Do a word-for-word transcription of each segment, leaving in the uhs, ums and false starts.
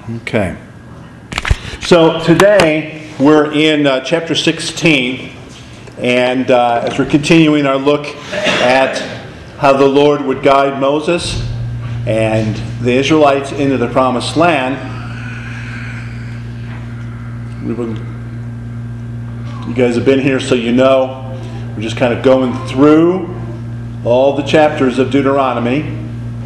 Okay. So today we're in uh, chapter sixteen, and uh, as we're continuing our look at how the Lord would guide Moses and the Israelites into the promised land, we will, you guys have been here so you know, we're just kind of going through all the chapters of Deuteronomy.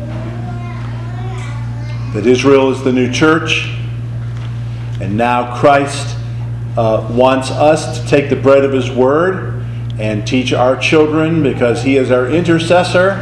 That Israel is the new church, and now Christ uh, wants us to take the bread of His Word and teach our children because He is our intercessor.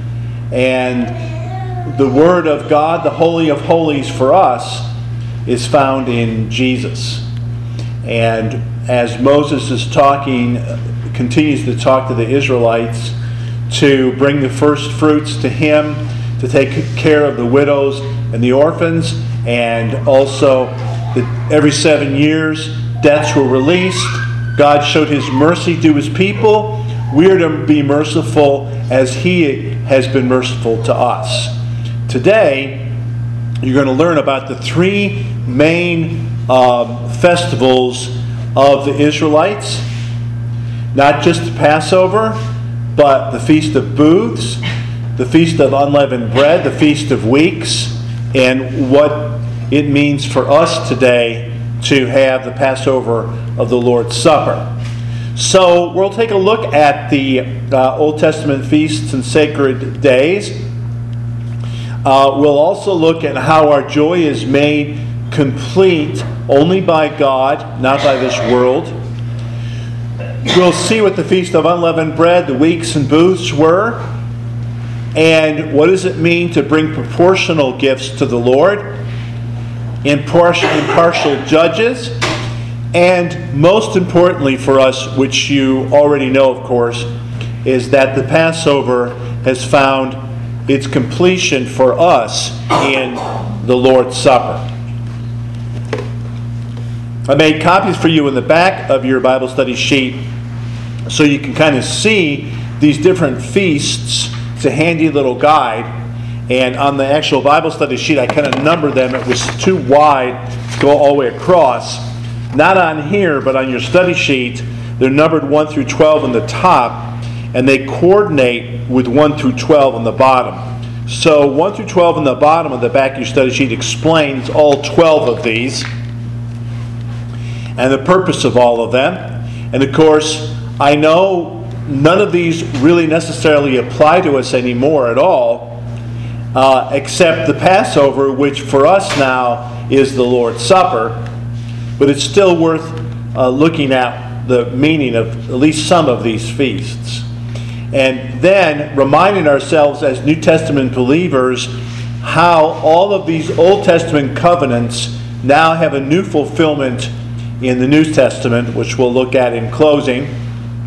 And the Word of God, the Holy of Holies for us, is found in Jesus. And as Moses is talking, continues to talk to the Israelites to bring the first fruits to Him, to take care of the widows and the orphans, and also that every seven years debts were released. God showed His mercy to His people. We are to be merciful as He has been merciful to us. Today, you're going to learn about the three main um, festivals of the Israelites. Not just the Passover, but the Feast of Booths, the Feast of Unleavened Bread, the Feast of Weeks, and what it means for us today to have the Passover of the Lord's Supper. So we'll take a look at the uh, Old Testament feasts and sacred days. Uh, we'll also look at how our joy is made complete only by God, not by this world. We'll see what the Feast of Unleavened Bread, the Weeks and Booths were. And what does it mean to bring proportional gifts to the Lord? Impartial, impartial judges. And most importantly for us, which you already know, of course, is that the Passover has found its completion for us in the Lord's Supper. I made copies for you in the back of your Bible study sheet so you can kind of see these different feasts. It's a handy little guide, and on the actual Bible study sheet I kind of numbered them. It was too wide to go all the way across. Not on here, but on your study sheet they're numbered one through twelve on the top, and they coordinate with one through twelve on the bottom. So one through twelve on the bottom of the back of your study sheet explains all twelve of these and the purpose of all of them. And of course, I know none of these really necessarily apply to us anymore at all, uh, except the Passover, which for us now is the Lord's Supper. But it's still worth uh, looking at the meaning of at least some of these feasts. And then reminding ourselves as New Testament believers how all of these Old Testament covenants now have a new fulfillment in the New Testament, which we'll look at in closing.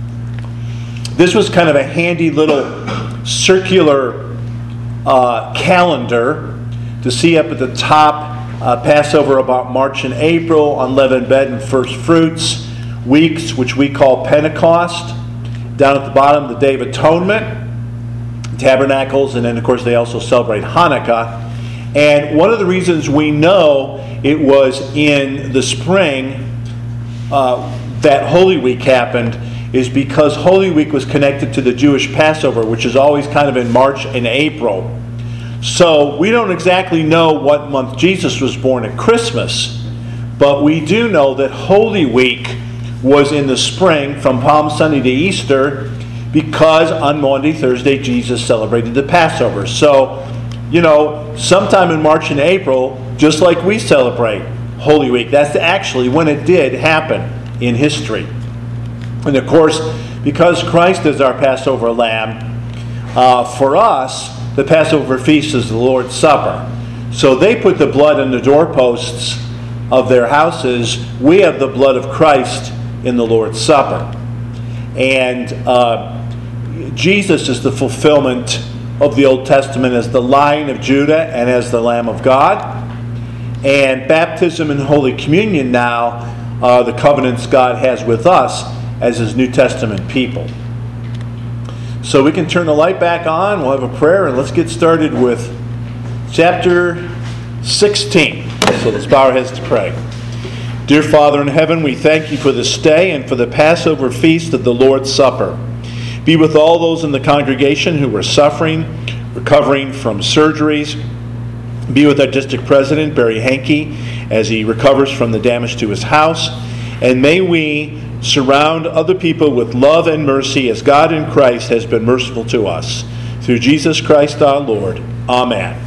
This was kind of a handy little circular uh, calendar to see up at the top. Uh, Passover about March and April, unleavened bread and first fruits, weeks which we call Pentecost, down at the bottom the Day of Atonement, Tabernacles, and then of course they also celebrate Hanukkah. And one of the reasons we know it was in the spring uh, that Holy Week happened is because Holy Week was connected to the Jewish Passover, which is always kind of in March and April. So we don't exactly know what month Jesus was born at Christmas, but we do know that Holy Week was in the spring from Palm Sunday to Easter because on Maundy Thursday Jesus celebrated the Passover. So, you know, sometime in March and April, just like we celebrate Holy Week, that's actually when it did happen in history. And of course, because Christ is our Passover lamb, uh, for us, the Passover feast is the Lord's Supper. So they put the blood on the doorposts of their houses. We have the blood of Christ in the Lord's Supper. And uh, Jesus is the fulfillment of the Old Testament as the Lion of Judah and as the Lamb of God. And baptism and Holy Communion now are the covenants God has with us as His New Testament people. So we can turn the light back on, we'll have a prayer, and let's get started with chapter sixteen. So let's bow our heads to pray. Dear Father in heaven, we thank you for this day and for the Passover feast of the Lord's Supper. Be with all those in the congregation who are suffering, recovering from surgeries. Be with our district president, Barry Hankey, as he recovers from the damage to his house. And may we surround other people with love and mercy as God in Christ has been merciful to us. Through Jesus Christ our Lord. Amen.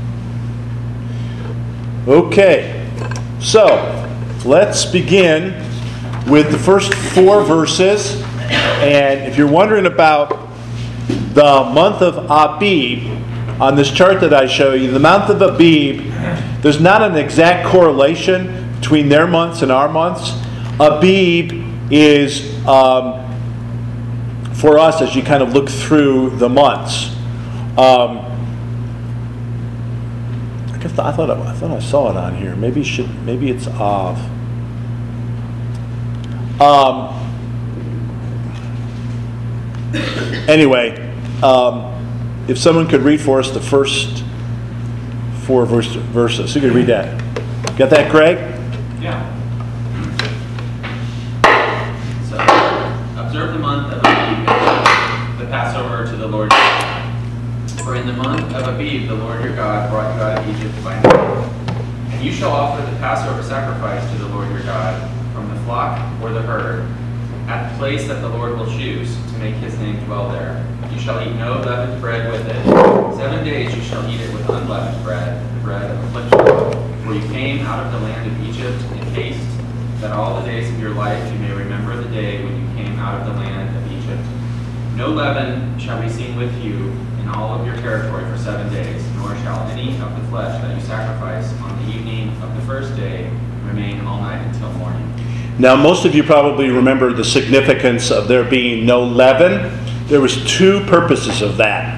Okay, so let's begin with the first four verses. And if you're wondering about the month of Abib, on this chart that I show you, the month of Abib, there's not an exact correlation between their months and our months. Abib is, um, for us, as you kind of look through the months. Um, I, guess I thought I, I thought I saw it on here. Maybe it should. Maybe it's Av. Um. Anyway, um, if someone could read for us the first four verse, verses, who could read that? Got that, Greg? Yeah. So, observe the month of Abib, the Passover to the Lord. For in the month of Abib, the Lord your God brought you out of Egypt by night. And you shall offer the Passover sacrifice to the Lord your God from the flock or the herd, at the place that the Lord will choose to make his name dwell there. You shall eat no leavened bread with it. Seven days you shall eat it with unleavened bread, the bread of affliction. For you came out of the land of Egypt in haste, that all the days of your life you may remember the day when you came out of the land of Egypt. No leaven shall be seen with you in all of your territory for seven days, nor shall any of the flesh that you sacrifice on the evening of the first day remain all night until morning. Now, most of you probably remember the significance of there being no leaven. There was two purposes of that.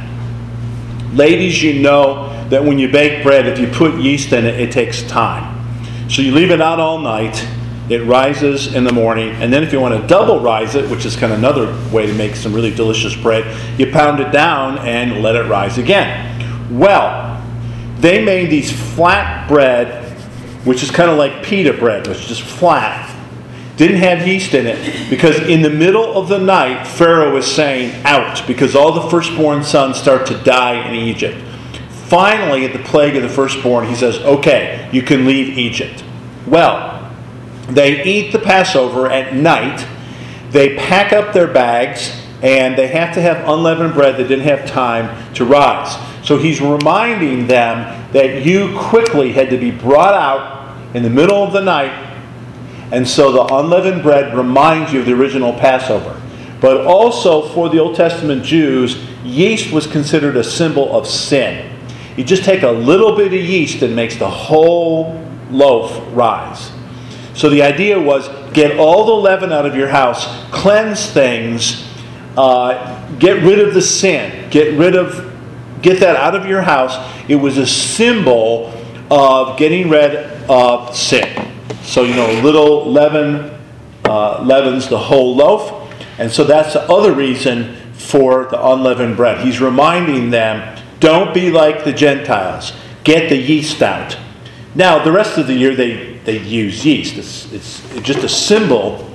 Ladies, you know that when you bake bread, if you put yeast in it, it takes time. So you leave it out all night, it rises in the morning, and then if you want to double rise it, which is kind of another way to make some really delicious bread, you pound it down and let it rise again. Well, they made these flat bread, which is kind of like pita bread, which is just flat. Didn't have yeast in it, because in the middle of the night, Pharaoh was saying, out, because all the firstborn sons start to die in Egypt. Finally, at the plague of the firstborn, he says, okay, you can leave Egypt. Well, they eat the Passover at night, they pack up their bags, and they have to have unleavened bread that didn't have time to rise. So he's reminding them that you quickly had to be brought out in the middle of the night. And so the unleavened bread reminds you of the original Passover. But also for the Old Testament Jews, yeast was considered a symbol of sin. You just take a little bit of yeast and makes the whole loaf rise. So the idea was get all the leaven out of your house, cleanse things, uh, get rid of the sin, get rid of, get that out of your house. It was a symbol of getting rid of sin. So, you know, a little leaven uh, leavens the whole loaf. And so that's the other reason for the unleavened bread. He's reminding them, don't be like the Gentiles. Get the yeast out. Now, the rest of the year they, they use yeast. It's, it's just a symbol.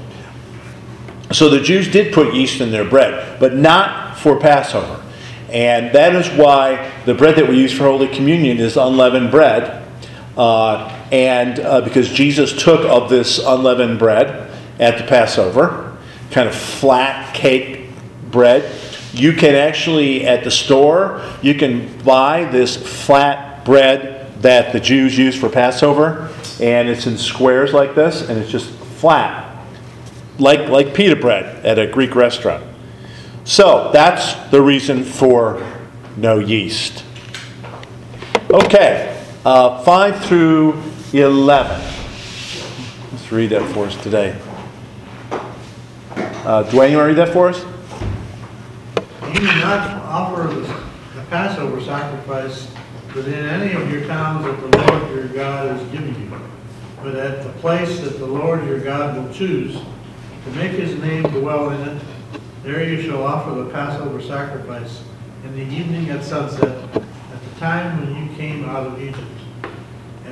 So the Jews did put yeast in their bread, but not for Passover. And that is why the bread that we use for Holy Communion is unleavened bread. Uh, and uh, because Jesus took of this unleavened bread at the Passover, kind of flat cake bread. You can actually, at the store, you can buy this flat bread that the Jews use for Passover, and it's in squares like this, and it's just flat, like, like pita bread at a Greek restaurant. So that's the reason for no yeast. Okay. Uh, five through eleven. Let's read that for us today. Uh, Dwayne, you want to read that for us? You do not offer the, the Passover sacrifice within any of your towns that the Lord your God is giving you, but at the place that the Lord your God will choose to make his name dwell in it. There you shall offer the Passover sacrifice in the evening at sunset, at the time when you came out of Egypt. And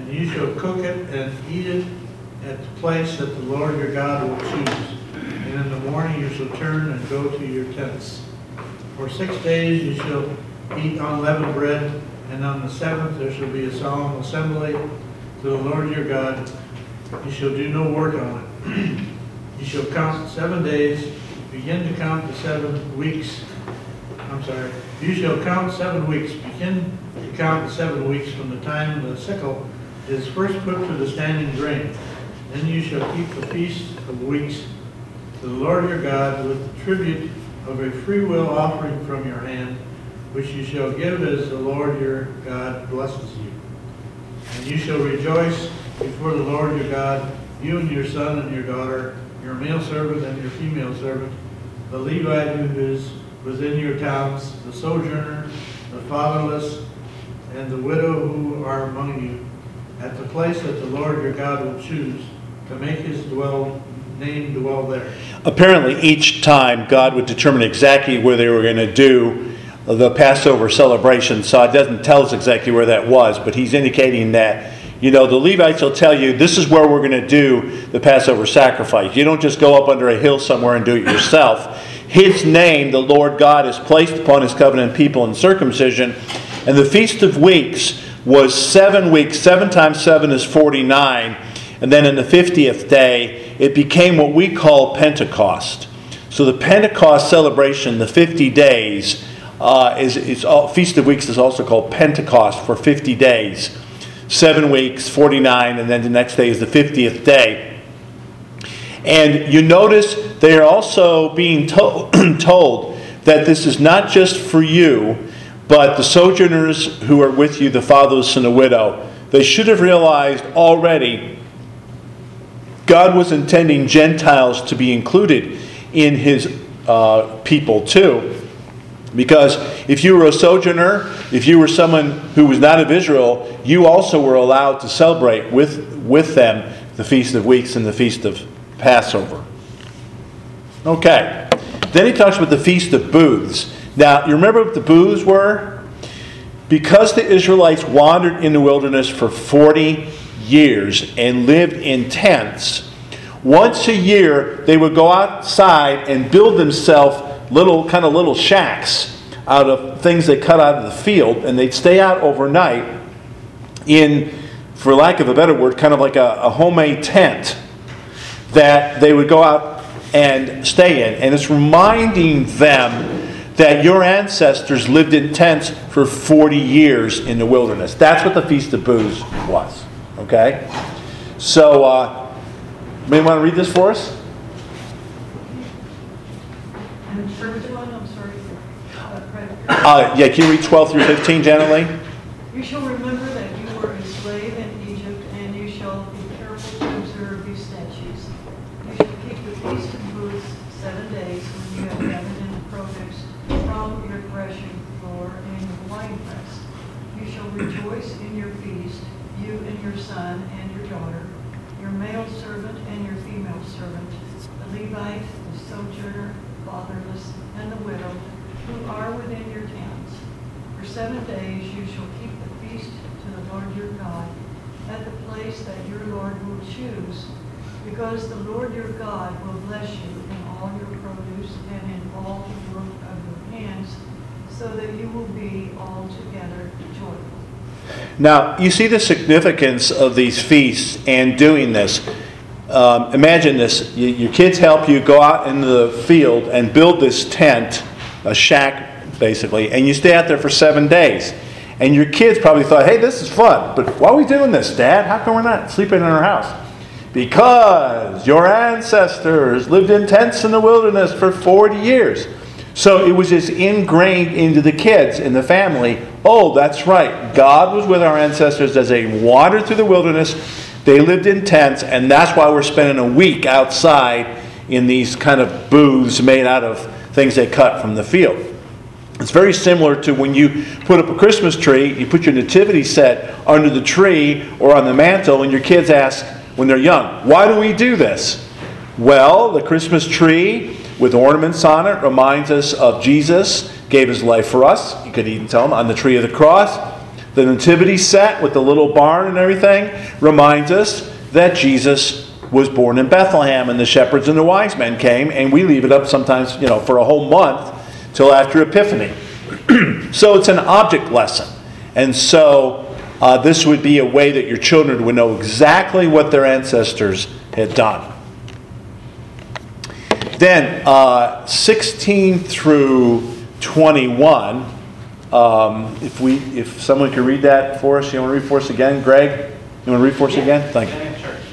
and you shall cook it and eat it at the place that the Lord your God will choose. And in the morning you shall turn and go to your tents. For six days you shall eat unleavened bread, and on the seventh there shall be a solemn assembly to the Lord your God. You shall do no work on it. You shall count seven days, begin to count the seven weeks. I'm sorry. You shall count seven weeks. Begin to count the seven weeks from the time the sickle is first put to the standing grain. Then you shall keep the feast of weeks to the Lord your God with the tribute of a freewill offering from your hand, which you shall give as the Lord your God blesses you. And you shall rejoice before the Lord your God, you and your son and your daughter, your male servant and your female servant, the Levite who is within your towns, the sojourner, the fatherless, and the widow who are among you, at the place that the Lord your God will choose to make his dwell, name dwell there. Apparently, each time God would determine exactly where they were going to do the Passover celebration. So it doesn't tell us exactly where that was, but he's indicating that, you know, the Levites will tell you, this is where we're going to do the Passover sacrifice. You don't just go up under a hill somewhere and do it yourself. His name, the Lord God, is placed upon his covenant people in circumcision. And the Feast of Weeks was seven weeks. Seven times seven is forty-nine. And then in the fiftieth day, it became what we call Pentecost. So the Pentecost celebration, the fifty days, uh, is, is all, Feast of Weeks is also called Pentecost for fifty days. Seven weeks, forty-nine, and then the next day is the fiftieth day. And you notice they are also being to- told that this is not just for you, but the sojourners who are with you, the fatherless and the widow. They should have realized already God was intending Gentiles to be included in his uh, people too. Because if you were a sojourner, if you were someone who was not of Israel, you also were allowed to celebrate with, with them the Feast of Weeks and the Feast of Passover. Okay. Then he talks about the Feast of Booths. Now, you remember what the booths were? Because the Israelites wandered in the wilderness for forty years and lived in tents, once a year they would go outside and build themselves little kind of little shacks out of things they cut out of the field, and they'd stay out overnight in, for lack of a better word, kind of like a, a homemade tent that they would go out and stay in. And it's reminding them that your ancestors lived in tents for forty years in the wilderness. That's what the Feast of Booths was. Okay? So, uh, may want to read this for us? And first one, I'm sorry. Uh, Uh, yeah, can you read twelve through fifteen, Janet Lee? You shall remember that you were a slave in Egypt, and you shall be careful to observe these statutes. You shall keep the Feast of Booths seven days when you have gathered in the produce from your threshing floor and your winepress. You shall rejoice in your feast, you and your son and your daughter, your male servant and your female servant, the Levite, the sojourner, fatherless, and the widow, who are within your towns. For seven days you shall keep the feast to the Lord your God at the place that your Lord will choose, because the Lord your God will bless you in all your produce and in all the work of your hands, so that you will be altogether joyful. Now, you see the significance of these feasts and doing this. Um, imagine this. You, your kids help you go out into the field and build this tent, a shack basically, and you stay out there for seven days. And your kids probably thought, hey, this is fun, but why are we doing this, Dad? How come we're not sleeping in our house? Because your ancestors lived in tents in the wilderness for forty years. So it was just ingrained into the kids, in the family. Oh, that's right. God was with our ancestors as they wandered through the wilderness. They lived in tents, and that's why we're spending a week outside in these kind of booths made out of things they cut from the field. It's very similar to when you put up a Christmas tree, you put your nativity set under the tree or on the mantle, and your kids ask when they're young, why do we do this? Well, the Christmas tree with ornaments on it reminds us of Jesus gave his life for us. You could even tell them on the tree of the cross. The nativity set with the little barn and everything reminds us that Jesus was born in Bethlehem, and the shepherds and the wise men came, and we leave it up sometimes, you know, for a whole month till after Epiphany. So it's an object lesson. And so uh, this would be a way that your children would know exactly what their ancestors had done. Then uh, sixteen through twenty-one. Um, if we, if someone could read that for us, you want to read for us again, Greg? You want to read for us again? Thank you. Yeah, sure.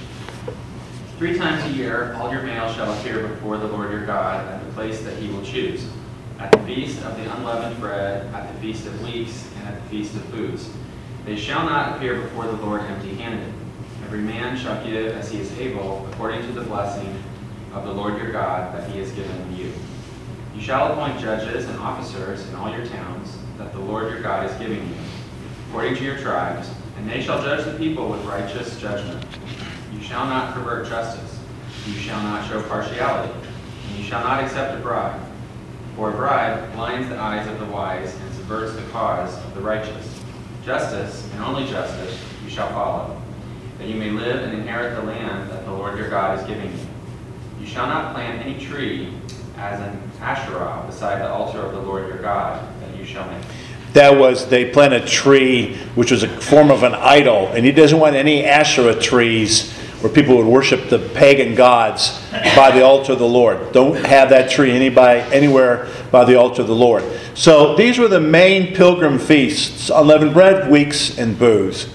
Three times a year, all your males shall appear before the Lord your God at the place that he will choose, at the feast of the unleavened bread, at the feast of weeks, and at the feast of foods. They shall not appear before the Lord empty-handed. Every man shall give as he is able, according to the blessing of the Lord your God that he has given you. You shall appoint judges and officers in all your towns that the Lord your God is giving you, according to your tribes, and they shall judge the people with righteous judgment. You shall not pervert justice. You shall not show partiality. And you shall not accept a bribe. For a bribe blinds the eyes of the wise and subverts the cause of the righteous. Justice, and only justice, you shall follow, that you may live and inherit the land that the Lord your God is giving you. You shall not plant any tree as an Asherah beside the altar of the Lord your God, that you shall make. That was, they plant a tree which was a form of an idol, and he doesn't want any Asherah trees where people would worship the pagan gods by the altar of the Lord. Don't have that tree anybody, anywhere by the altar of the Lord. So these were the main pilgrim feasts: unleavened bread, weeks, and booze.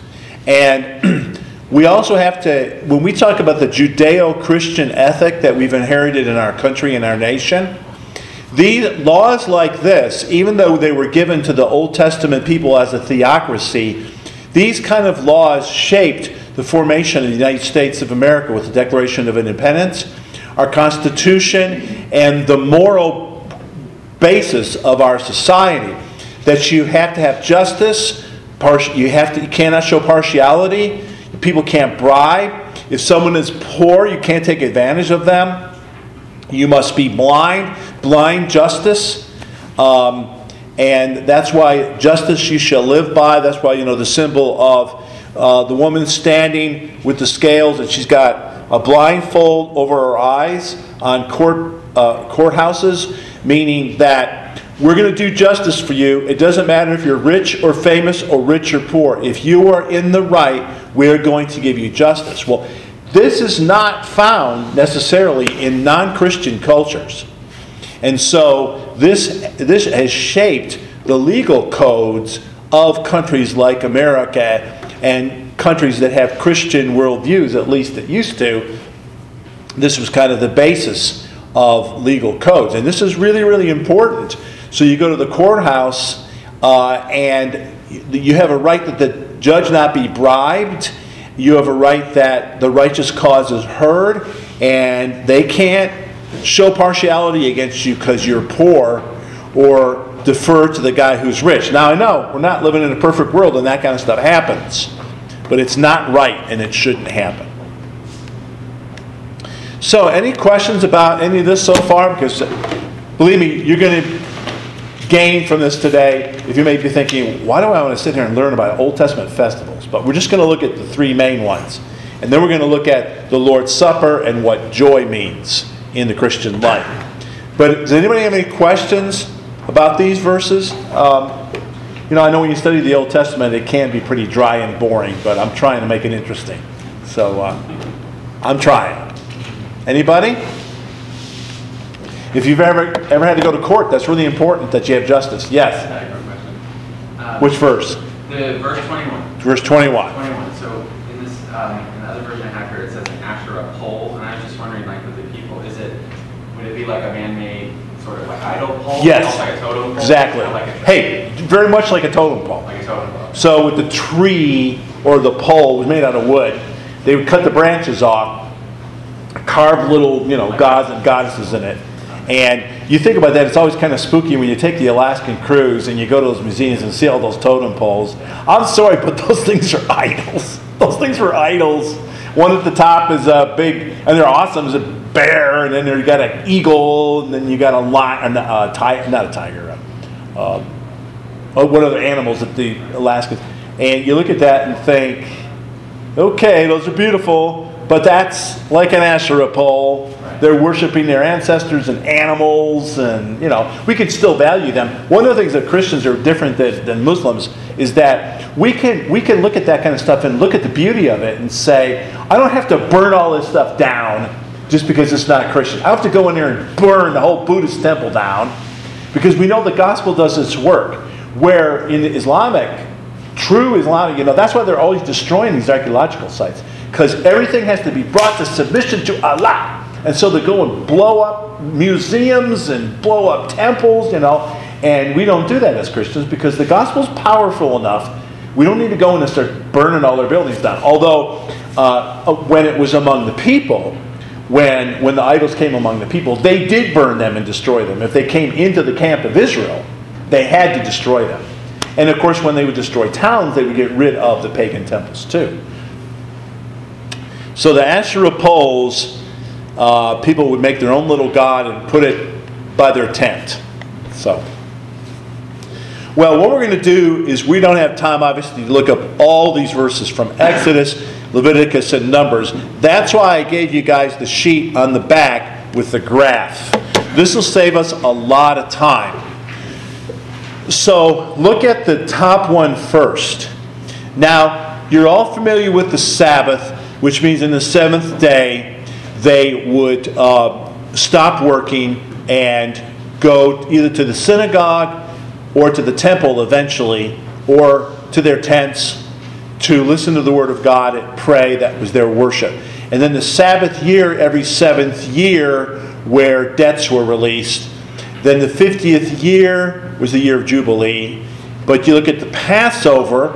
And we also have to, when we talk about the Judeo-Christian ethic that we've inherited in our country and our nation, these laws like this, even though they were given to the Old Testament people as a theocracy, these kind of laws shaped the formation of the United States of America with the Declaration of Independence, our Constitution, and the moral basis of our society. That you have to have justice, you have to, you cannot show partiality, people can't bribe. If someone is poor, you can't take advantage of them. You must be blind, blind justice. Um, and that's why justice you shall live by. That's why, you know, the symbol of uh, the woman standing with the scales, and she's got a blindfold over her eyes on court uh, courthouses, meaning that we're going to do justice for you. It doesn't matter if you're rich or famous or rich or poor. If you are in the right, we're going to give you justice. Well, this is not found necessarily in non-Christian cultures. And so this, this has shaped the legal codes of countries like America and countries that have Christian worldviews, at least it used to. This was kind of the basis of legal codes. And this is really, really important. So you go to the courthouse uh, and you have a right that the judge not be bribed. You have a right that the righteous cause is heard, and they can't show partiality against you because you're poor or defer to the guy who's rich. Now, I know we're not living in a perfect world and that kind of stuff happens, but it's not right and it shouldn't happen. So, any questions about any of this so far? Because, believe me, you're going to gain from this today. If you may be thinking, why do I want to sit here and learn about Old Testament festivals? But we're just going to look at the three main ones. And then we're going to look at the Lord's Supper and what joy means in the Christian life. But does anybody have any questions about these verses? Um, you know, I know when you study the Old Testament, it can be pretty dry and boring, but I'm trying to make it interesting. So, uh, I'm trying. Anybody? If you've ever ever had to go to court, that's really important that you have justice. Yes. I have a question. Um, Which verse? The verse twenty-one. Verse twenty-one. twenty-one. So in this, um, in the other version I have here, it says an Asherah pole, and I was just wondering, like, with the people, is it, would it be like a man-made sort of like idol pole? Yes. Almost like a totem pole? Exactly. Or like a, Hey, very much like a totem pole. like a totem pole. So with the tree or the pole was made out of wood, they would cut the branches off, carve little, you know, gods and goddesses in it. And you think about that, it's always kind of spooky when you take the Alaskan cruise and you go to those museums and see all those totem poles. I'm sorry, but those things are idols. Those things were idols. One at the top is a big, and they're awesome, is a bear, and then you got an eagle, and then you got a lion, a tiger, not a tiger, uh, what other animals that the Alaskans, And you look at that and think, okay, those are beautiful, but that's like an Asherah pole. They're worshiping their ancestors and animals, and, you know, we can still value them. One of the things that Christians are different than, than Muslims is that we can we can look at that kind of stuff and look at the beauty of it and say, I don't have to burn all this stuff down just because it's not Christian. I have to go in there and burn the whole Buddhist temple down, because we know the gospel does its work. Where in the Islamic, true Islamic, you know, that's why they're always destroying these archaeological sites, because everything has to be brought to submission to Allah. And so they go and blow up museums and blow up temples, you know, and we don't do that as Christians because the gospel's powerful enough. We don't need to go in and start burning all their buildings down. Although, uh, when it was among the people, when when the idols came among the people, they did burn them and destroy them. If they came into the camp of Israel, they had to destroy them. And of course, when they would destroy towns, they would get rid of the pagan temples too. So the Asherah poles, uh, people would make their own little god and put it by their tent. So, well, what we're going to do is, we don't have time, obviously, to look up all these verses from Exodus, Leviticus, and Numbers. That's why I gave you guys the sheet on the back with the graph. This will save us a lot of time. So look at the top one first. Now, you're all familiar with the Sabbath, which means in the seventh day they would uh, stop working and go either to the synagogue or to the temple eventually, or to their tents to listen to the Word of God and pray. That was their worship. And then the Sabbath year, every seventh year, where debts were released. Then the fiftieth year was the year of Jubilee. But you look at the Passover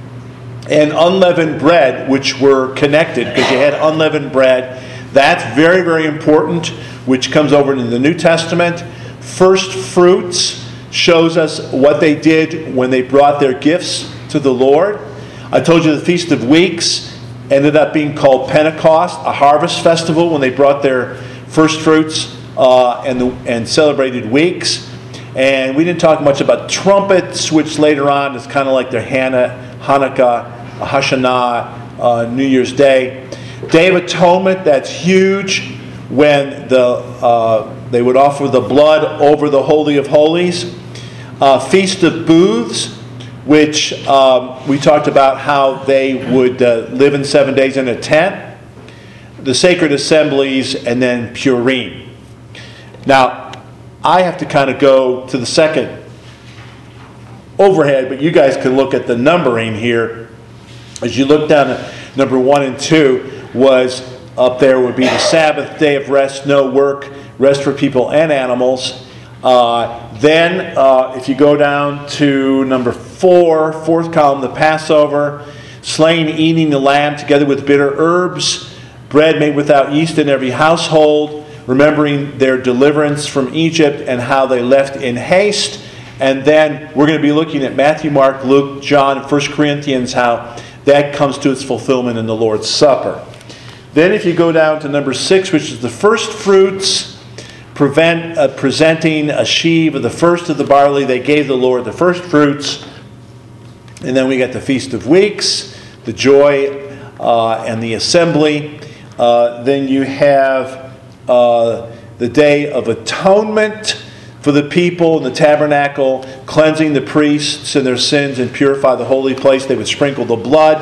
and unleavened bread, which were connected, because you had unleavened bread. That's very, very important, which comes over in the New Testament. First fruits shows us what they did when they brought their gifts to the Lord. I told you the Feast of Weeks ended up being called Pentecost, a harvest festival, when they brought their first fruits uh, and, the, and celebrated weeks. And we didn't talk much about trumpets, which later on is kind of like their Hana, Hanukkah, Hashanah, uh, New Year's Day. Day of Atonement, that's huge, when the uh, they would offer the blood over the Holy of Holies. Uh, Feast of Booths, which um, we talked about how they would uh, live in seven days in a tent. The Sacred Assemblies, and then Purim. Now, I have to kind of go to the second overhead, but you guys can look at the numbering here. As you look down at number one and two, was up there would be the Sabbath day of rest, no work, rest for people and animals. Uh, then, uh, if you go down to number four, fourth column, the Passover, slain, eating the lamb together with bitter herbs, bread made without yeast in every household, remembering their deliverance from Egypt and how they left in haste. And then we're going to be looking at Matthew, Mark, Luke, John, First Corinthians, how that comes to its fulfillment in the Lord's Supper. Then if you go down to number six, which is the first fruits, prevent, uh, presenting a sheaf of the first of the barley, they gave the Lord the first fruits. And then we got the Feast of Weeks, the joy uh, and the assembly. Uh, then you have uh, the Day of Atonement for the people in the tabernacle, cleansing the priests and their sins and purify the holy place. They would sprinkle the blood.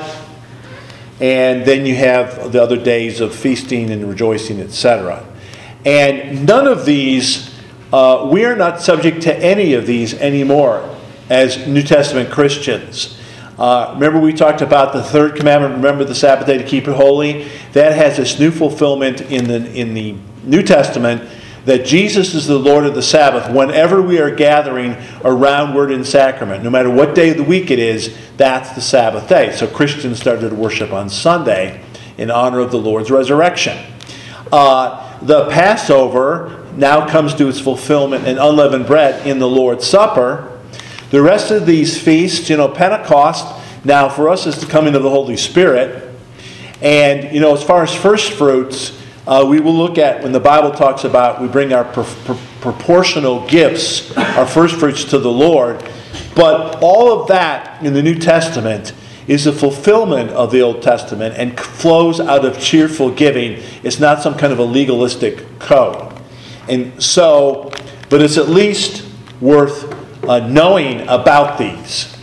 And then you have the other days of feasting and rejoicing, et cetera. And none of these, uh, we are not subject to any of these anymore as New Testament Christians. Uh, remember we talked about the third commandment, remember the Sabbath day to keep it holy? That has this new fulfillment in the, in the New Testament, that Jesus is the Lord of the Sabbath. Whenever we are gathering around Word and Sacrament, no matter what day of the week it is, that's the Sabbath day. So Christians started to worship on Sunday in honor of the Lord's resurrection. Uh, the Passover now comes to its fulfillment in unleavened bread in the Lord's Supper. The rest of these feasts, you know, Pentecost, now for us is the coming of the Holy Spirit. And, you know, as far as first fruits, Uh, we will look at when the Bible talks about we bring our pro- pro- proportional gifts, our first fruits to the Lord. But all of that in the New Testament is a fulfillment of the Old Testament and flows out of cheerful giving. It's not some kind of a legalistic code. And so, but it's at least worth uh, knowing about these.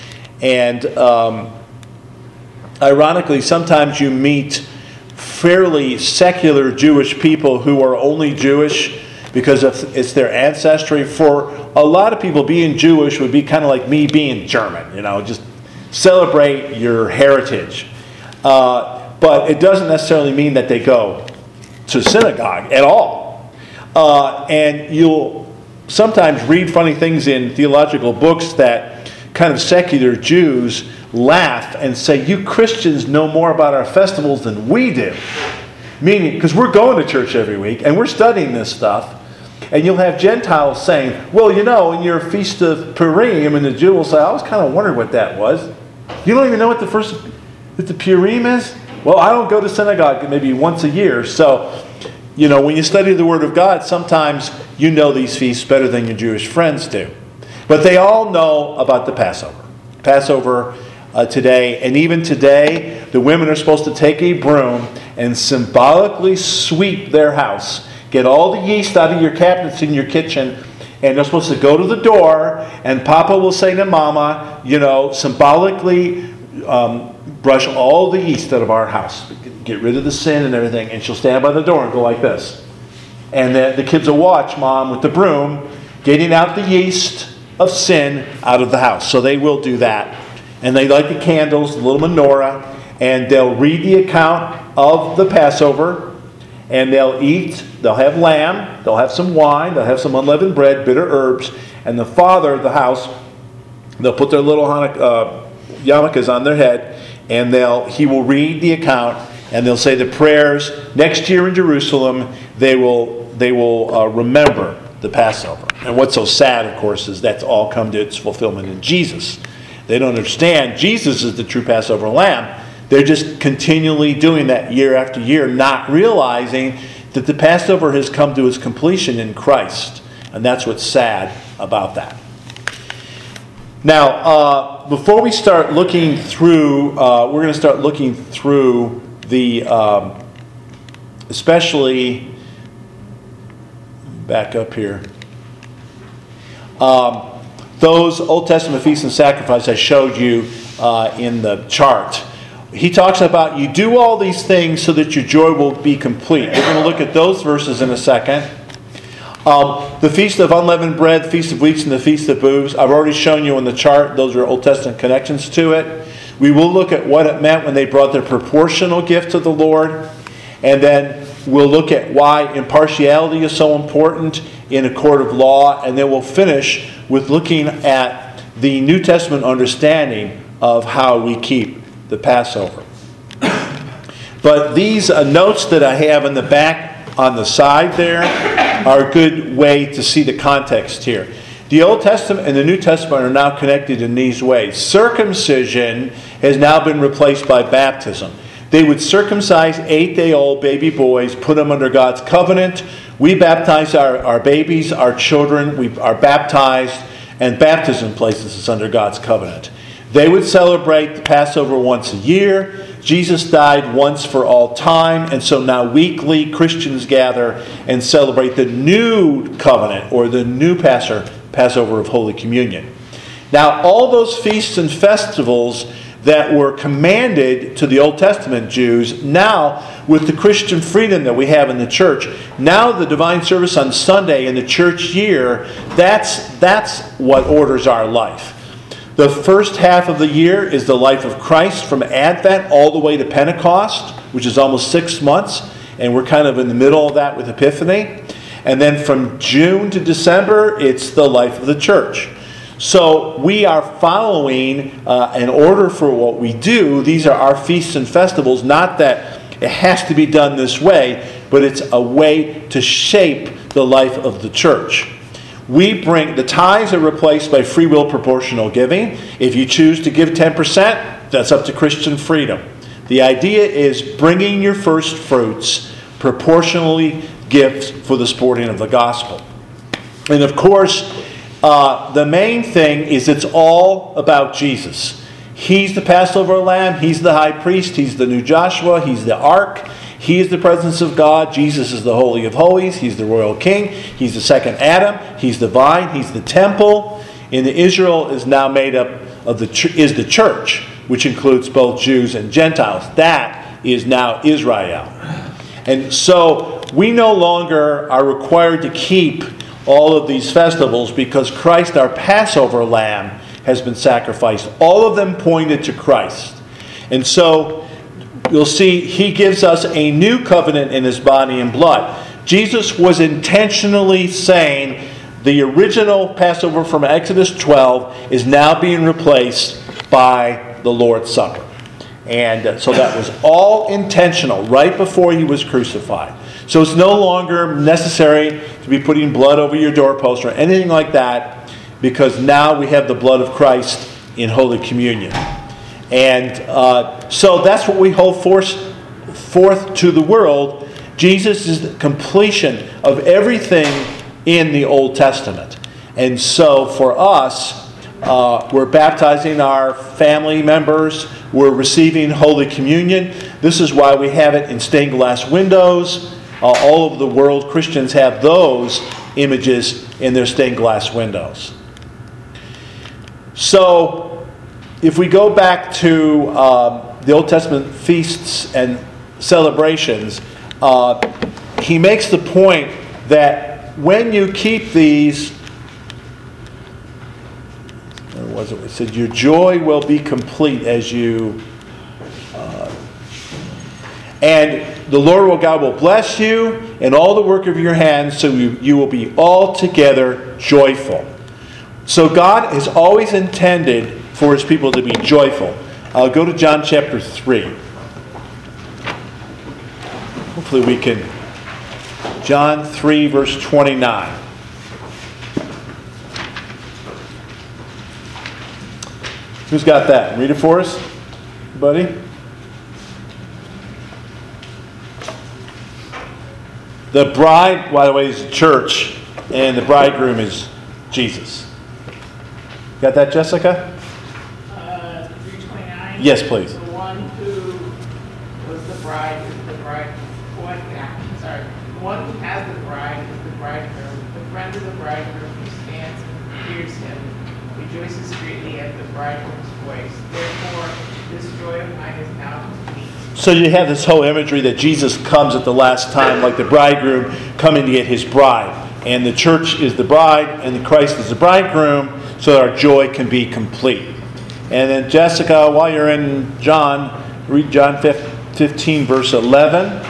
And um, ironically, sometimes you meet fairly secular Jewish people who are only Jewish because of, it's their ancestry. For a lot of people, being Jewish would be kind of like me being German, you know, just celebrate your heritage. Uh, but it doesn't necessarily mean that they go to synagogue at all. Uh, and you'll sometimes read funny things in theological books that kind of secular Jews laugh and say, you Christians know more about our festivals than we do. Meaning, because we're going to church every week and we're studying this stuff. And you'll have Gentiles saying, well, you know, in your Feast of Purim, and the Jew will say, I was kind of wondering what that was. You don't even know what the first, what the Purim is? Well, I don't go to synagogue maybe once a year. So, you know, when you study the Word of God, sometimes you know these feasts better than your Jewish friends do. But they all know about the Passover. Passover uh, today, and even today, the women are supposed to take a broom and symbolically sweep their house. Get all the yeast out of your cabinets in your kitchen, and they're supposed to go to the door, and Papa will say to Mama, you know, symbolically um, brush all the yeast out of our house. Get rid of the sin and everything, and she'll stand by the door and go like this. And the, the kids will watch Mom with the broom getting out the yeast of sin out of the house. So they will do that. And they light the candles, the little menorah, and they'll read the account of the Passover, and they'll eat, they'll have lamb, they'll have some wine, they'll have some unleavened bread, bitter herbs, and the father of the house, they'll put their little Hanukkah, uh, yarmulkes on their head, and they'll he will read the account, and they'll say the prayers. Next year in Jerusalem, they will they will uh, remember the Passover. And what's so sad, of course, is that's all come to its fulfillment in Jesus. They don't understand Jesus is the true Passover lamb. They're just continually doing that year after year, not realizing that the Passover has come to its completion in Christ. And that's what's sad about that. Now, uh, before we start looking through, uh, we're going to start looking through the, um, especially, back up here, um, those Old Testament feasts and sacrifices I showed you uh, in the chart. He talks about you do all these things so that your joy will be complete. We're going to look at those verses in a second. Um, the Feast of Unleavened Bread, the Feast of Weeks, and the Feast of Booths. I've already shown you in the chart. Those are Old Testament connections to it. We will look at what it meant when they brought their proportional gift to the Lord. And then we'll look at why impartiality is so important in a court of law. And then we'll finish with looking at the New Testament understanding of how we keep the Passover. But these uh, notes that I have in the back on the side there are a good way to see the context here. The Old Testament and the New Testament are now connected in these ways. Circumcision has now been replaced by baptism. They would circumcise eight-day-old baby boys, put them under God's covenant. We baptize our, our babies, our children. We are baptized, and baptism places us under God's covenant. They would celebrate the Passover once a year. Jesus died once for all time, and so now weekly Christians gather and celebrate the new covenant, or the new Passover, Passover of Holy Communion. Now, all those feasts and festivals that were commanded to the Old Testament Jews, now with the Christian freedom that we have in the church, now the divine service on Sunday in the church year, that's, that's what orders our life. The first half of the year is the life of Christ from Advent all the way to Pentecost, which is almost six months, and we're kind of in the middle of that with Epiphany. And then from June to December, it's the life of the church. So we are following uh, an order for what we do. These are our feasts and festivals, not that it has to be done this way, but it's a way to shape the life of the church. We bring, the tithes are replaced by free will proportional giving. If you choose to give ten percent, that's up to Christian freedom. The idea is bringing your first fruits proportionally gifts for the supporting of the gospel. And of course, uh, the main thing is it's all about Jesus. He's the Passover lamb. He's the high priest. He's the new Joshua. He's the ark. He is the presence of God. Jesus is the Holy of Holies. He's the royal king. He's the second Adam. He's the vine. He's the temple. And Israel is now made up of the ch- is the church, which includes both Jews and Gentiles. That is now Israel. And so we no longer are required to keep all of these festivals because Christ, our Passover lamb, has been sacrificed. All of them pointed to Christ. And so you'll see he gives us a new covenant in his body and blood. Jesus was intentionally saying the original Passover from Exodus twelve is now being replaced by the Lord's Supper. And so that was all intentional right before he was crucified. So it's no longer necessary to be putting blood over your doorpost or anything like that, because now we have the blood of Christ in Holy Communion. And uh, so that's what we hold forth, forth to the world. Jesus is the completion of everything in the Old Testament. And so for us, uh, we're baptizing our family members. We're receiving Holy Communion. This is why we have it in stained glass windows. Uh, all over the world, Christians have those images in their stained glass windows. So, if we go back to um, the Old Testament feasts and celebrations, uh, he makes the point that when you keep these, where was it? It said, your joy will be complete as you, uh, and the Lord will God will bless you and all the work of your hands, so you, you will be altogether joyful. So God has always intended for his people to be joyful. I'll go to John chapter three. Hopefully we can. John three, verse twenty-nine. Who's got that? Read it for us, buddy. The bride, by the way, is the church, and the bridegroom is Jesus. Got that, Jessica? Uh, three twenty-nine? Yes, please. The one who was the bride is the bride. One, yeah, sorry. The one who has the bride is the bridegroom. The friend of the bridegroom who stands and hears him rejoices greatly at the bridegroom's voice. Therefore, this joy of mine is now complete. So you have this whole imagery that Jesus comes at the last time, like the bridegroom coming to get his bride. And the church is the bride, and the Christ is the bridegroom, so that our joy can be complete. And then Jessica, while you're in John, read John fifteen, verse eleven.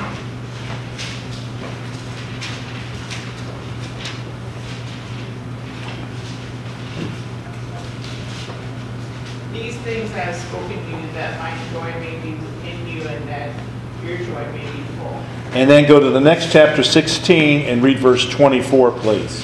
These things I have spoken to you, that my joy may be in you, and that your joy may be full. And then go to the next chapter, sixteen, and read verse twenty-four, please.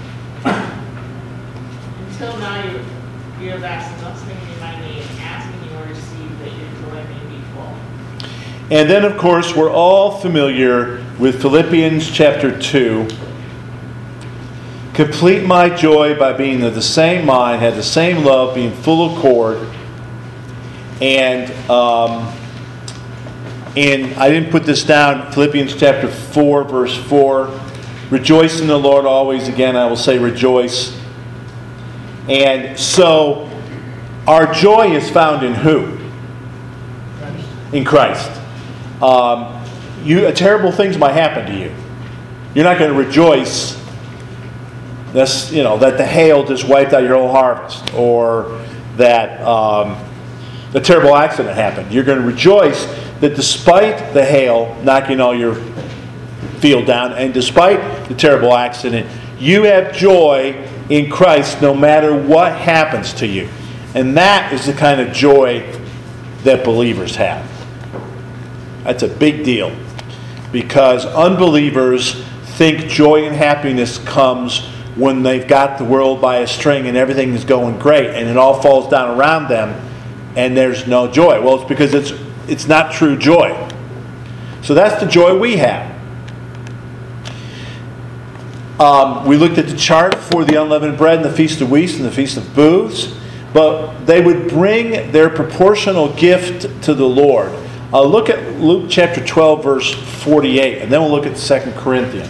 Until now you, you have asked nothing in my name. Ask and you will receive, that your joy may be full. And then, of course, we're all familiar with Philippians chapter two. Complete my joy by being of the same mind, have the same love, being full accord. And um, and I didn't put this down. Philippians chapter four, verse four. Rejoice in the Lord always. Again, I will say rejoice. And so, our joy is found in who? In Christ. Um, you, terrible things might happen to you. You're not going to rejoice. That's, you know, that the hail just wiped out your whole harvest, or that um, a terrible accident happened. You're going to rejoice that despite the hail knocking all your field down, and despite the terrible accident, you have joy in Christ no matter what happens to you. And that is the kind of joy that believers have. That's a big deal, because unbelievers think joy and happiness comes when they've got the world by a string and everything is going great and it all falls down around them and there's no joy. Well, it's because it's it's not true joy. So that's the joy we have. Um, we looked at the chart for the unleavened bread and the Feast of Weeks and the Feast of Booths. but they would bring their proportional gift to the Lord. Uh, look at Luke chapter twelve, verse forty-eight, and then we'll look at Second Corinthians.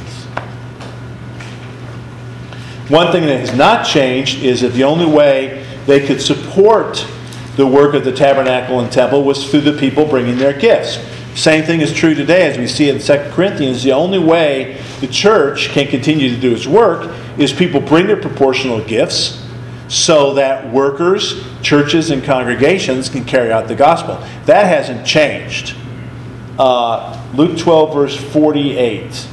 One thing that has not changed is that the only way they could support the work of the tabernacle and temple was through the people bringing their gifts. Same thing is true today, as we see in Second Corinthians. The only way the church can continue to do its work is people bring their proportional gifts so that workers, churches, and congregations can carry out the gospel. That hasn't changed. Uh, Luke twelve, verse forty-eight.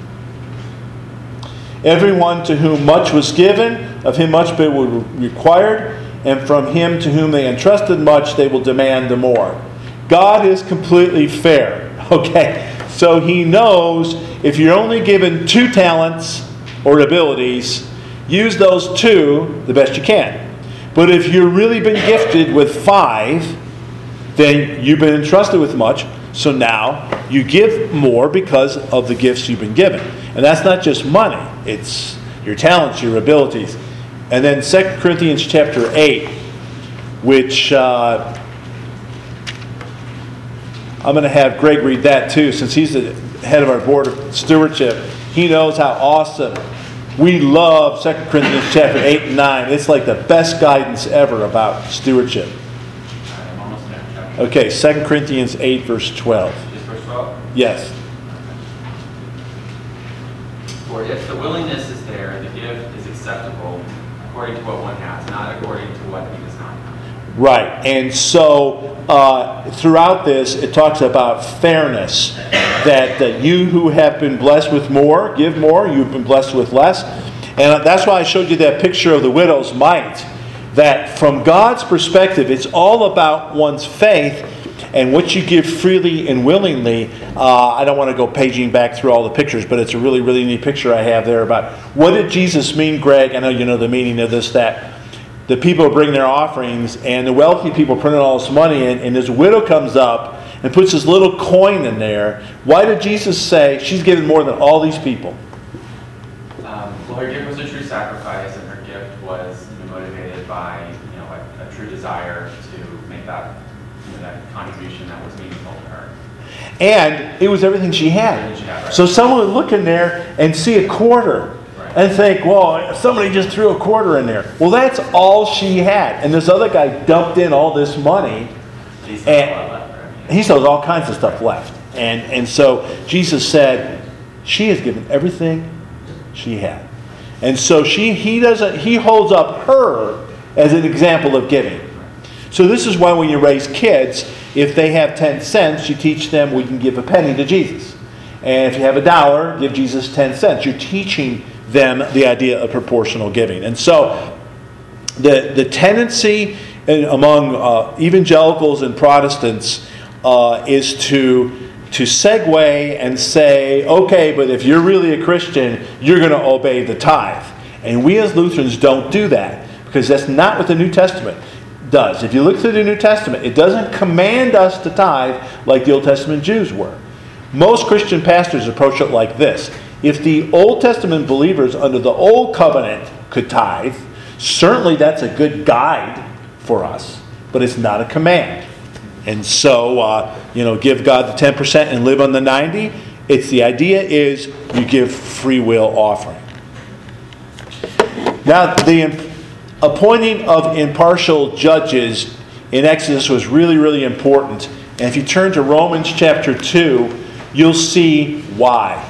Everyone to whom much was given, of him much will be required, and from him to whom they entrusted much, they will demand the more. God is completely fair. Okay, so he knows if you're only given two talents or abilities, use those two the best you can. But if you've really been gifted with five, then you've been entrusted with much, so now you give more because of the gifts you've been given. And that's not just money, it's your talents, your abilities. And then Second Corinthians chapter eight, which uh, I'm going to have Greg read that too, since he's the head of our board of stewardship. He knows how awesome. We love Second Corinthians chapter eight and nine. It's like the best guidance ever about stewardship. I'm almost there. Chapter. Okay, Second Corinthians eight, verse twelve. Just verse twelve? Yes. For if the willingness is there, the gift is acceptable according to what one has, not according to what he does not have. Right. And so uh, throughout this, it talks about fairness. That, that you who have been blessed with more, give more. You've been blessed with less. And that's why I showed you that picture of the widow's mite. That from God's perspective, it's all about one's faith and what you give freely and willingly. Uh, I don't want to go paging back through all the pictures, but it's a really, really neat picture I have there about what did Jesus mean, Greg? I know you know the meaning of this, that the people bring their offerings and the wealthy people print all this money in, and this widow comes up and puts this little coin in there. Why did Jesus say she's given more than all these people? Um, well, her gift was a true sacrifice, and her gift was you know, motivated by you know a, a true desire to make that you know, that contribution that was meaningful to her. And it was everything she had. Everything she had, right. So someone would look in there and see a quarter Right. and think, well, somebody just threw a quarter in there. Well, that's all she had. And this other guy dumped in all this money. She still had a lot And left for her. he still has all kinds of stuff left. And, and so Jesus said, she has given everything she had. And so she he doesn't he holds up her as an example of giving. So this is why when you raise kids, if they have ten cents, you teach them we can give a penny to Jesus. And if you have a dollar, give Jesus ten cents. You're teaching them the idea of proportional giving. And so the the tendency among uh, evangelicals and Protestants uh, is to to segue and say, okay, but if you're really a Christian, you're going to obey the tithe. And we as Lutherans don't do that, because that's not what the New Testament does. If you look through the New Testament, it doesn't command us to tithe like the Old Testament Jews were. Most Christian pastors approach it like this. If the Old Testament believers under the Old Covenant could tithe, certainly that's a good guide for us, but it's not a command. And so, uh, you know, give God the ten percent and live on the ninety. It's the idea is you give free will offering. Now, the appointing of impartial judges in Exodus was really, really important. And if you turn to Romans chapter two, you'll see why.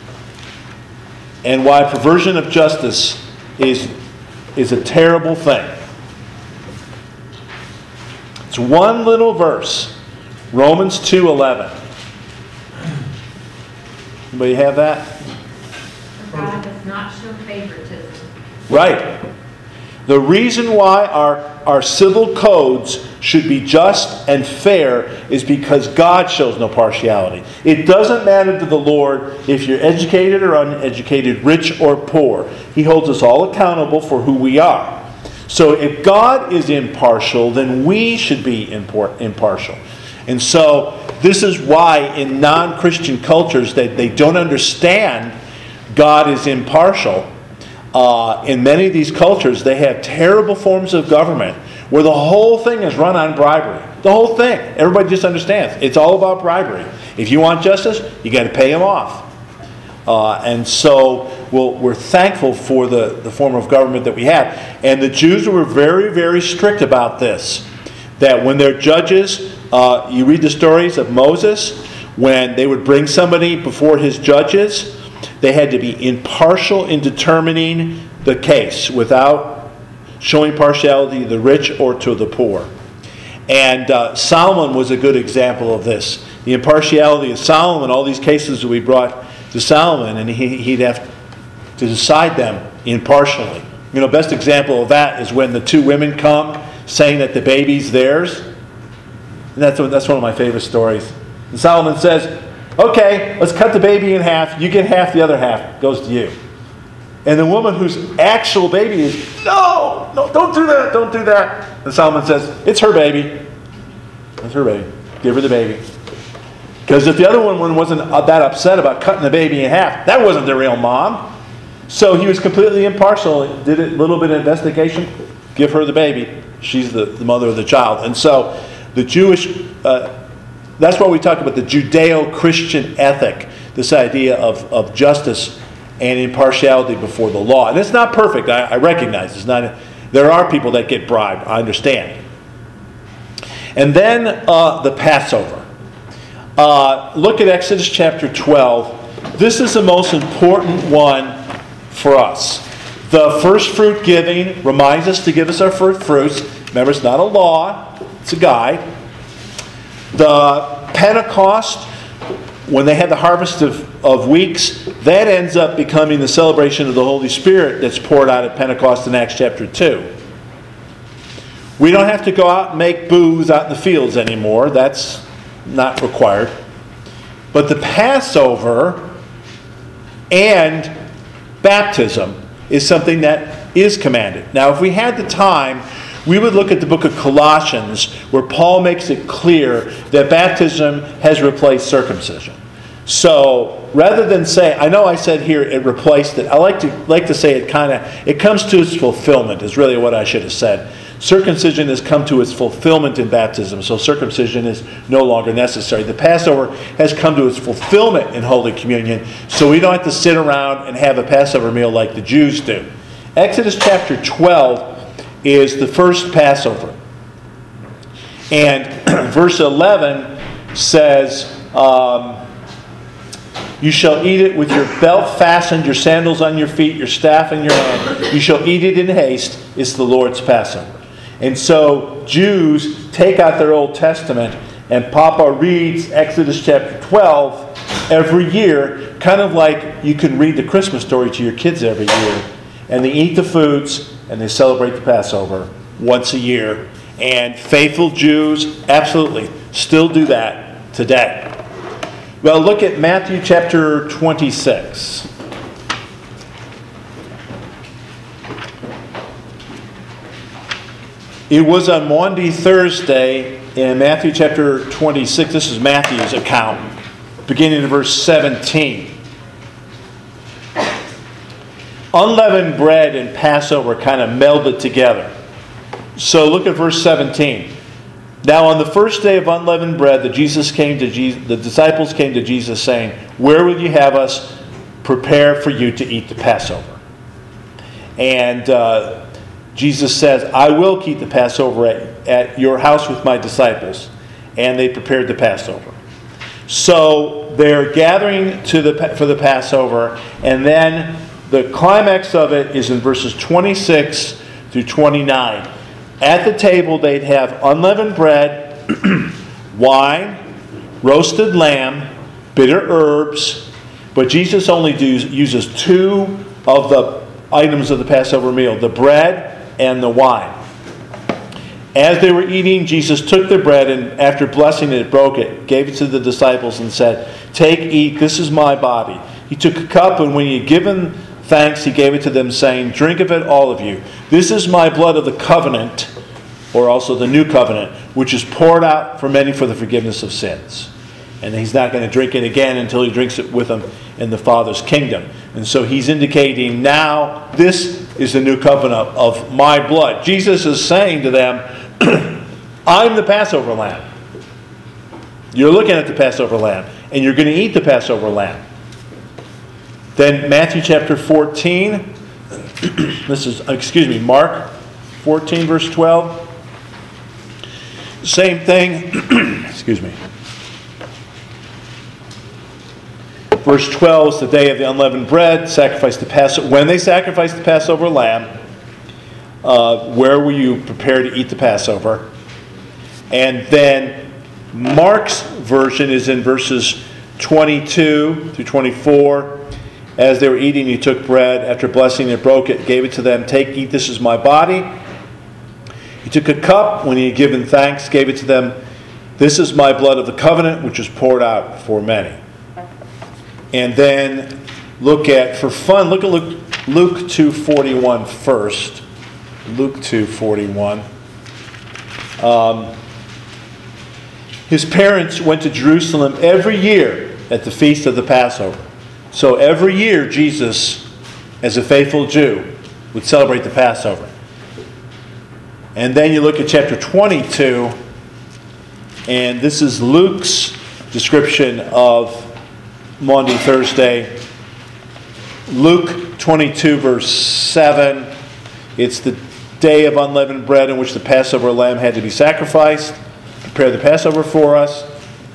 And why perversion of justice is, is a terrible thing. It's one little verse. Romans two eleven. Anybody have that? For God does not show favoritism. Right. The reason why our, our civil codes should be just and fair is because God shows no partiality. It doesn't matter to the Lord if you're educated or uneducated, rich or poor. He holds us all accountable for who we are. So if God is impartial, then we should be impor- impartial. And so this is why in non-Christian cultures that they don't understand God is impartial. Uh, in many of these cultures, they have terrible forms of government where the whole thing is run on bribery. The whole thing. Everybody just understands. It's all about bribery. If you want justice, you got to pay them off. Uh, and so we'll, we're thankful for the, the form of government that we have. And the Jews were very, very strict about this. That when they're judges, uh, you read the stories of Moses, when they would bring somebody before his judges, they had to be impartial in determining the case without showing partiality to the rich or to the poor. And uh, Solomon was a good example of this. The impartiality of Solomon, all these cases that we brought to Solomon, and he, he'd have to decide them impartially. You know, best example of that is when the two women come saying that the baby's theirs. And that's, that's one of my favorite stories. And Solomon says, okay, let's cut the baby in half. You get half, the other half goes to you. And the woman whose actual baby is, no, no, don't do that, don't do that. And Solomon says, it's her baby. It's her baby. Give her the baby. Because if the other one wasn't that upset about cutting the baby in half, that wasn't the real mom. So he was completely impartial. Did a little bit of investigation. Give her the baby. She's the, the mother of the child. And so the Jewish, uh, that's why we talk about the Judeo-Christian ethic. This idea of, of justice and impartiality before the law. And it's not perfect. I, I recognize it's not. There are people that get bribed. I understand. And then uh, the Passover. Uh, look at Exodus chapter twelve. This is the most important one for us. The first fruit giving reminds us to give us our first fruits. Remember, it's not a law, it's a guide. The Pentecost, when they had the harvest of, of weeks, that ends up becoming the celebration of the Holy Spirit that's poured out at Pentecost in Acts chapter two. We don't have to go out and make booths out in the fields anymore. That's not required. But the Passover and baptism is something that is commanded. Now, if we had the time, we would look at the book of Colossians, where Paul makes it clear that baptism has replaced circumcision. So, rather than say, I know I said here it replaced it, I like to like to say it kind of, it comes to its fulfillment, is really what I should have said. Circumcision has come to its fulfillment in baptism, so circumcision is no longer necessary. The Passover has come to its fulfillment in Holy Communion, so we don't have to sit around and have a Passover meal like the Jews do. Exodus chapter twelve is the first Passover. And verse eleven says, um, you shall eat it with your belt fastened, your sandals on your feet, your staff in your hand. You shall eat it in haste. It's the Lord's Passover. And so Jews take out their Old Testament, and Papa reads Exodus chapter twelve every year, kind of like you can read the Christmas story to your kids every year. And they eat the foods, and they celebrate the Passover once a year. And faithful Jews absolutely still do that today. Well, look at Matthew chapter twenty-six. It was on Maundy Thursday in Matthew chapter twenty-six. This is Matthew's account, beginning in verse seventeen. Unleavened bread and Passover kind of melded together. So look at verse seventeen. Now on the first day of unleavened bread, the Jesus came to Jesus, the disciples came to Jesus saying, "Where will you have us prepare for you to eat the Passover?" And uh, Jesus says, "I will keep the Passover at, at your house with my disciples." And they prepared the Passover. So they're gathering to the for the Passover, and then the climax of it is in verses twenty-six through twenty-nine. At the table, they'd have unleavened bread, wine, roasted lamb, bitter herbs. But Jesus only does, uses two of the items of the Passover meal, the bread and the wine. As they were eating, Jesus took the bread and after blessing it, broke it, gave it to the disciples and said, "Take, eat, this is my body." He took a cup, and when he had given thanks, he gave it to them, saying, "Drink of it, all of you. This is my blood of the covenant," or also the new covenant, "which is poured out for many for the forgiveness of sins." And he's not going to drink it again until he drinks it with them in the Father's kingdom. And so he's indicating now, this is the new covenant of my blood. Jesus is saying to them, I'm the Passover lamb. You're looking at the Passover lamb, and you're going to eat the Passover lamb. Then Matthew chapter fourteen, this is, excuse me, Mark fourteen, verse twelve. Same thing, excuse me. Verse twelve is the day of the unleavened bread, sacrifice the Passover. When they sacrificed the Passover lamb, uh, where were you prepared to eat the Passover? And then Mark's version is in verses twenty-two through twenty-four. As they were eating, he took bread. After blessing it, broke it, gave it to them. Take, eat, this is my body. He took a cup. When he had given thanks, gave it to them. This is my blood of the covenant, which is poured out for many. And then look at, for fun, look at Luke, Luke two forty-one first. Luke two forty-one. Um, his parents went to Jerusalem every year at the feast of the Passover. So every year Jesus, as a faithful Jew, would celebrate the Passover. And then you look at chapter twenty-two, and this is Luke's description of Maundy Thursday. Luke twenty-two, verse seven. It's the day of unleavened bread in which the Passover lamb had to be sacrificed. Prepare the Passover for us.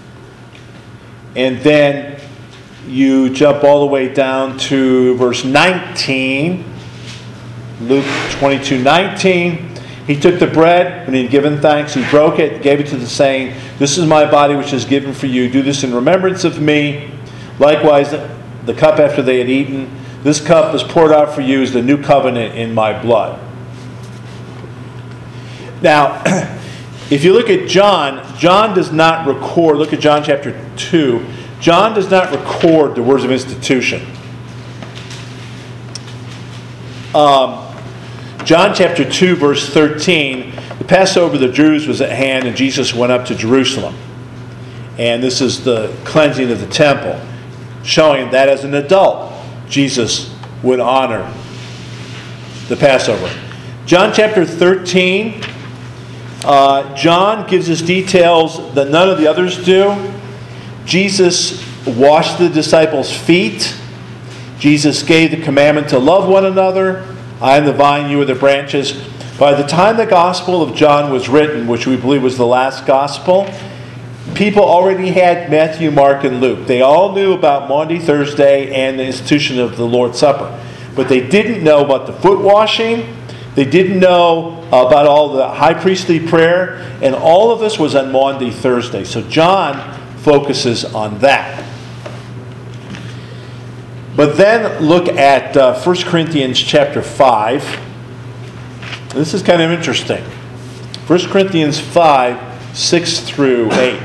And then you jump all the way down to verse nineteen. Luke twenty-two, nineteen. He took the bread, when he had given thanks, he broke it, gave it to the saying, this is my body which is given for you. Do this in remembrance of me. Likewise, the cup after they had eaten, this cup is poured out for you as the new covenant in my blood. Now, if you look at John, John does not record, look at John chapter two, John does not record the words of institution. Um, John chapter two, verse thirteen, the Passover of the Jews was at hand, and Jesus went up to Jerusalem. And this is the cleansing of the temple, showing that as an adult, Jesus would honor the Passover. John chapter thirteen, uh, John gives us details that none of the others do. Jesus washed the disciples' feet. Jesus gave the commandment to love one another. I am the vine, you are the branches. By the time the Gospel of John was written, which we believe was the last Gospel, people already had Matthew, Mark, and Luke. They all knew about Maundy Thursday and the institution of the Lord's Supper. But they didn't know about the foot washing. They didn't know about all the high priestly prayer. And all of this was on Maundy Thursday. So John focuses on that. But then look at uh, First Corinthians chapter five. This is kind of interesting. First Corinthians five, six through eight.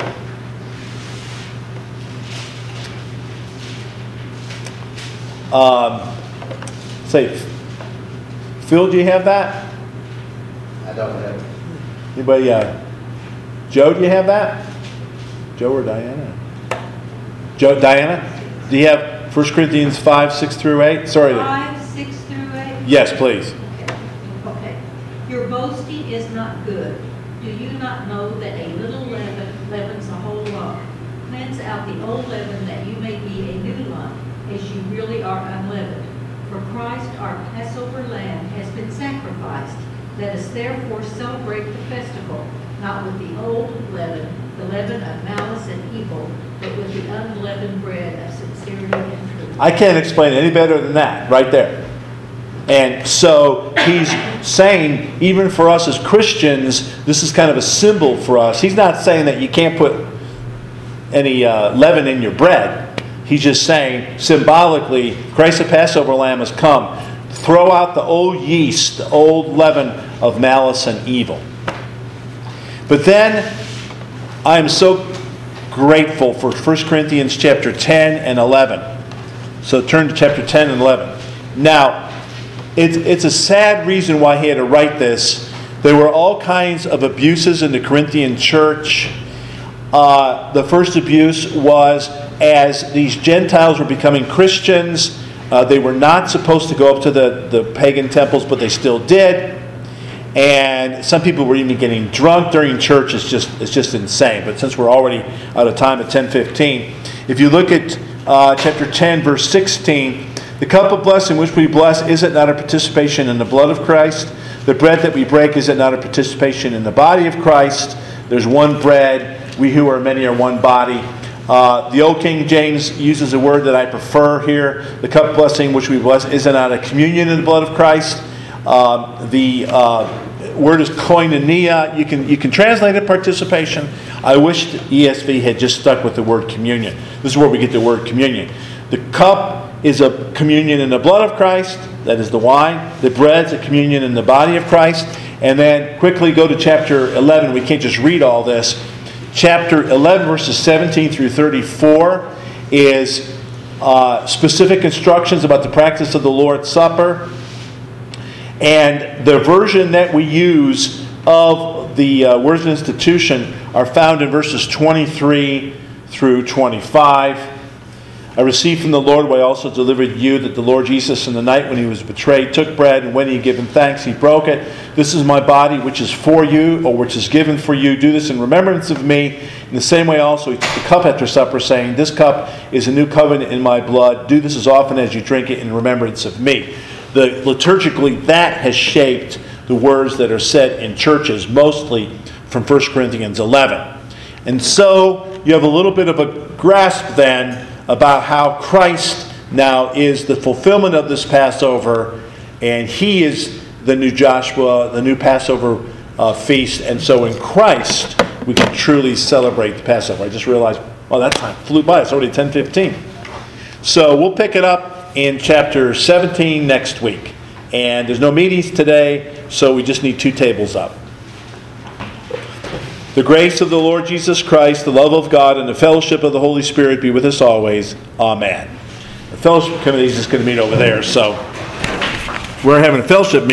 Um, say, Phil, do you have that? I don't have. Anybody? Uh, Joe, do you have that? Joe or Diana? Joe, Diana, do you have First Corinthians five, six through eight? Sorry. Five, six through eight? Yes, please. Okay. Okay. Your boasting is not good. Do you not know that a little leaven leavens the whole lump? Cleanse out the old leaven that you may be a new lump, as you really are unleavened. For Christ, our Passover lamb, has been sacrificed. Let us therefore celebrate the festival, not with the old leaven, the leaven of malice and evil, but with the unleavened bread of sincerity and truth. I can't explain it any better than that, right there. And so he's saying, even for us as Christians, this is kind of a symbol for us. He's not saying that you can't put any uh, leaven in your bread. He's just saying, symbolically, Christ the Passover Lamb has come. Throw out the old yeast, the old leaven of malice and evil. But then, I am so grateful for First Corinthians chapter ten and eleven. So turn to chapter ten and eleven. Now, it's, it's a sad reason why he had to write this. There were all kinds of abuses in the Corinthian church. Uh, the first abuse was as these Gentiles were becoming Christians, uh, they were not supposed to go up to the, the pagan temples, but they still did. And some people were even getting drunk during church. It's just it's just insane. But since we're already out of time at ten fifteen, if you look at uh, chapter ten, verse sixteen, the cup of blessing which we bless, is it not a participation in the blood of Christ? The bread that we break, is it not a participation in the body of Christ? There's one bread. We who are many are one body. Uh, the Old King James uses a word that I prefer here. The cup blessing which we bless, is it not a communion in the blood of Christ? Um, the uh, word is koinonia. You can you can translate it participation. I wish the E S V had just stuck with the word communion. This is where we get the word communion. The cup is a communion in the blood of Christ. That is the wine. The bread is a communion in the body of Christ. And then quickly go to chapter eleven. We can't just read all this. Chapter eleven, verses seventeen through thirty-four is uh, specific instructions about the practice of the Lord's Supper. And the version that we use of the uh, words of institution are found in verses twenty-three through twenty-five. I received from the Lord what I also delivered you, that the Lord Jesus, in the night when he was betrayed, took bread, and when he had given thanks, he broke it. This is my body, which is for you, or which is given for you. Do this in remembrance of me. In the same way also he took the cup after supper, saying, this cup is a new covenant in my blood. Do this as often as you drink it in remembrance of me. The, liturgically, that has shaped the words that are said in churches, mostly from First Corinthians eleven. And so you have a little bit of a grasp then about how Christ now is the fulfillment of this Passover, and he is the new Joshua, the new Passover uh, feast. And so in Christ, we can truly celebrate the Passover. I just realized, well, that time flew by. It's already ten fifteen. So we'll pick it up in chapter seventeen next week. And there's no meetings today, so we just need two tables up. The grace of the Lord Jesus Christ, the love of God, and the fellowship of the Holy Spirit be with us always. Amen. The fellowship committee is just going to meet over there, so we're having a fellowship meeting.